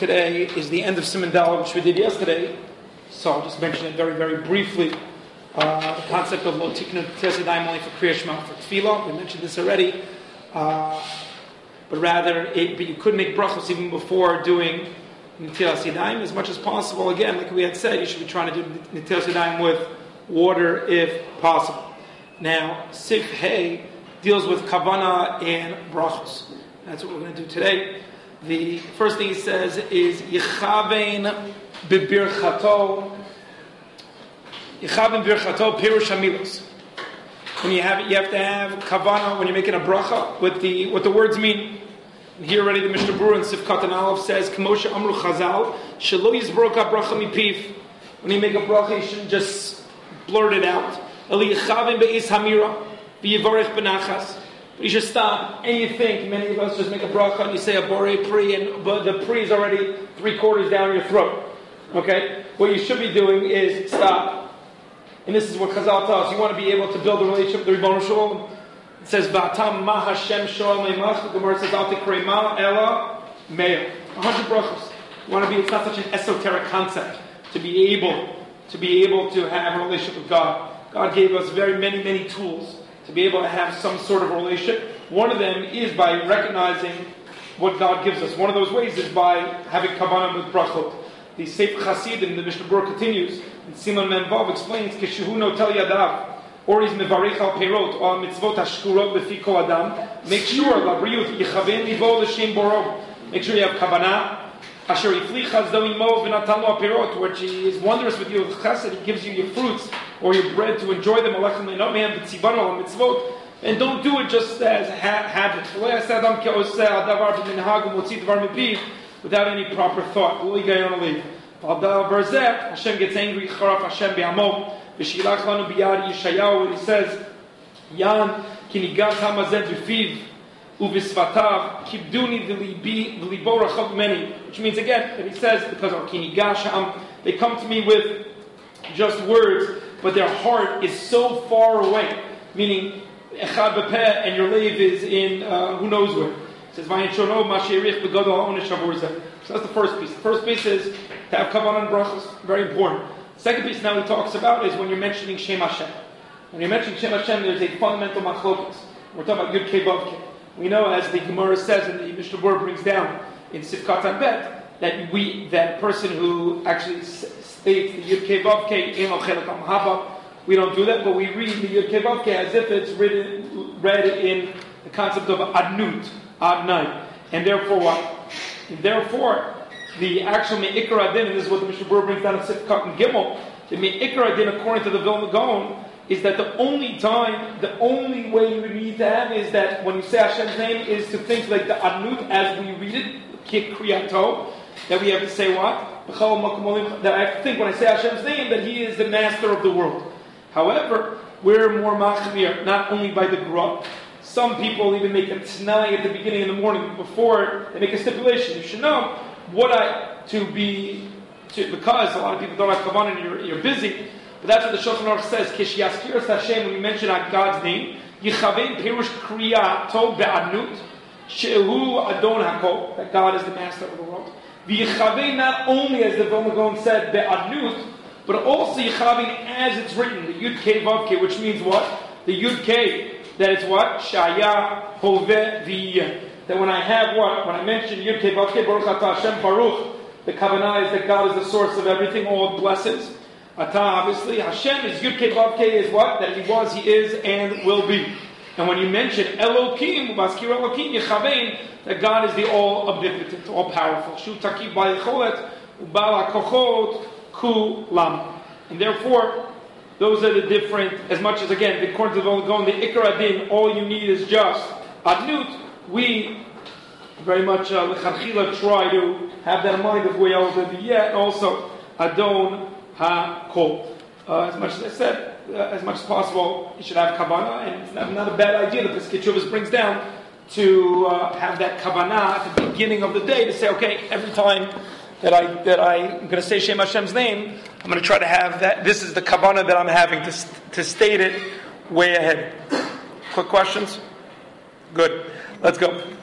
today is the end of Siman Daled, which we did yesterday. So I'll just mention it very, very briefly. The concept of Lo Tiknu Netilas Yadayim only for Kriya Shema, for Tefillah. We mentioned this already. But you could make brachos even before doing Netilas Yadayim as much as possible. Again, like we had said, you should be trying to do Netilas Yadayim with water if possible. Now, Sif Hey deals with Kavanah and brachos. That's what we're going to do today. The first thing he says is Yechavein b'birchato. Yechavein b'birchato pirush hamilos. When you have it, you have to have kavanah when you're making a bracha. What the words mean. And here already the Mishnah Berurah in Sifkat and Aleph says K'moshe Amru Chazal Shelo Yizbrok HaBracha Mipiv. When you make a bracha, you shouldn't just blurt it out. Eli Yechavein be'is hamira v'yivarech b'nachas. You should stop, and you think, many of us just make a bracha, and you say a borei pri, but the pri is already 3/4 down your throat. Okay? What you should be doing is stop. And this is what Chazal tells us. You want to be able to build a relationship with the Rebbeinu Shalom. It says, Ba'atam ma Hashem shoel meimach. The Gemara says, Al tikrei ma ela meir. 100 brachos. You want to be, it's not such an esoteric concept to be able to have a relationship with God. God gave us very many tools to be able to have some sort of relationship. One of them is by recognizing what God gives us. One of those ways is by having kavanah with brachot. The Sefer Chasidim, the Mishnah Berurah continues, and Siman Menvav explains, Keshehu notel yadav, or he's mevarich al perot, or mitzvot hashkurot befi kol adam. Make sure, labriyut, yichaven libo l'shem boro. Make sure you have kavanah. Asher iflich hazdom imo v'natan lo perot, which he is wondrous with you with chesed, he gives you your fruits, or your bread to enjoy them, and don't do it just as habit, without any proper thought. Hashem gets angry, when he says, Yan kinigat hamazed b'fiv uvisvatav kibduni v'libo rachok meni, which means again that he says, because of kinigash they come to me with just words, but their heart is so far away. Meaning, echad b'peh, and your lave is in who knows where. It says, "Vayinchono ma'sherich begadol ha'onesh avur zeh." So that's the first piece. The first piece is to have kavanah and brachos. Very important. The second piece now he talks about is when you're mentioning Shem Hashem. When you're mentioning Shem Hashem, there's a fundamental machlokas. We're talking about Yud Kei Vav Kei. We know, as the Gemara says and the Mishnah Berurah brings down in Sifkat and Bet, that person who actually states the Yud Kei Vav Kei in Ochelak HaMahaba, we don't do that, but we read the Yud Kei Vav Kei as if it's read in the concept of Adnut, Adnai. And therefore what? And therefore, the actual Me'ikar Adin, and this is what the Mishnah Berurah brings down in Sifkat and Gimel, the Me'ikar Adin, according to the Vilna Gaon, is that the only way you would need to have is that when you say Hashem's name is to think like the Adnut as we read it, Kik Kriyato, that we have to say what? That I have to think when I say Hashem's name that He is the master of the world. However, we're more machmir, not only by the grub. Some people even make a t'nai at the beginning of the morning before they make a stipulation. You should know because a lot of people don't have kavanah and you're busy. But that's what the Shulchan Aruch says. Kish yaskiras Hashem, when you mention God's name, Yichavein Pirush Kriyato be'adnut, Shehu Adon Hakol, that God is the master of the world. V'yichavein, not only as the Vilna Gaon said be'adnut, but also Yichavein as it's written, the Yud Kei Vav Kei, which means what? The Yud Kei, that it's what? Shaya Hoveh V'yeh. That when I have what? When I mention Yud Kei Vav Kei, Baruch Atah Hashem Baruch, the kavanah is that God is the source of everything, all blessings. Atah, obviously, Hashem is Yud Kei Vav Kei is what? That He was, He is, and will be. And when you mention Elokim, Ubaskir Elokim, Yechavein, that God is the all omnipotent, all powerful. Shu Takib Bal Yecholet, Ubal HaKochot, Kulam. And therefore, those are the different, as much as again, according to the Vilna Gaon, the Ikar Adin, all you need is just Adnut. We very much L'Chadchila try to have that in mind of where else to be yet, and also Adon HaKol. As much as I said, as much as possible, you should have kavanah, and it's not a bad idea that this Ketuvos brings down to have that kavanah at the beginning of the day to say, okay, every time that I'm going to say Shem Hashem's name, I'm going to try to have that. This is the kavanah that I'm having to state it way ahead. Quick questions? Good. Let's go.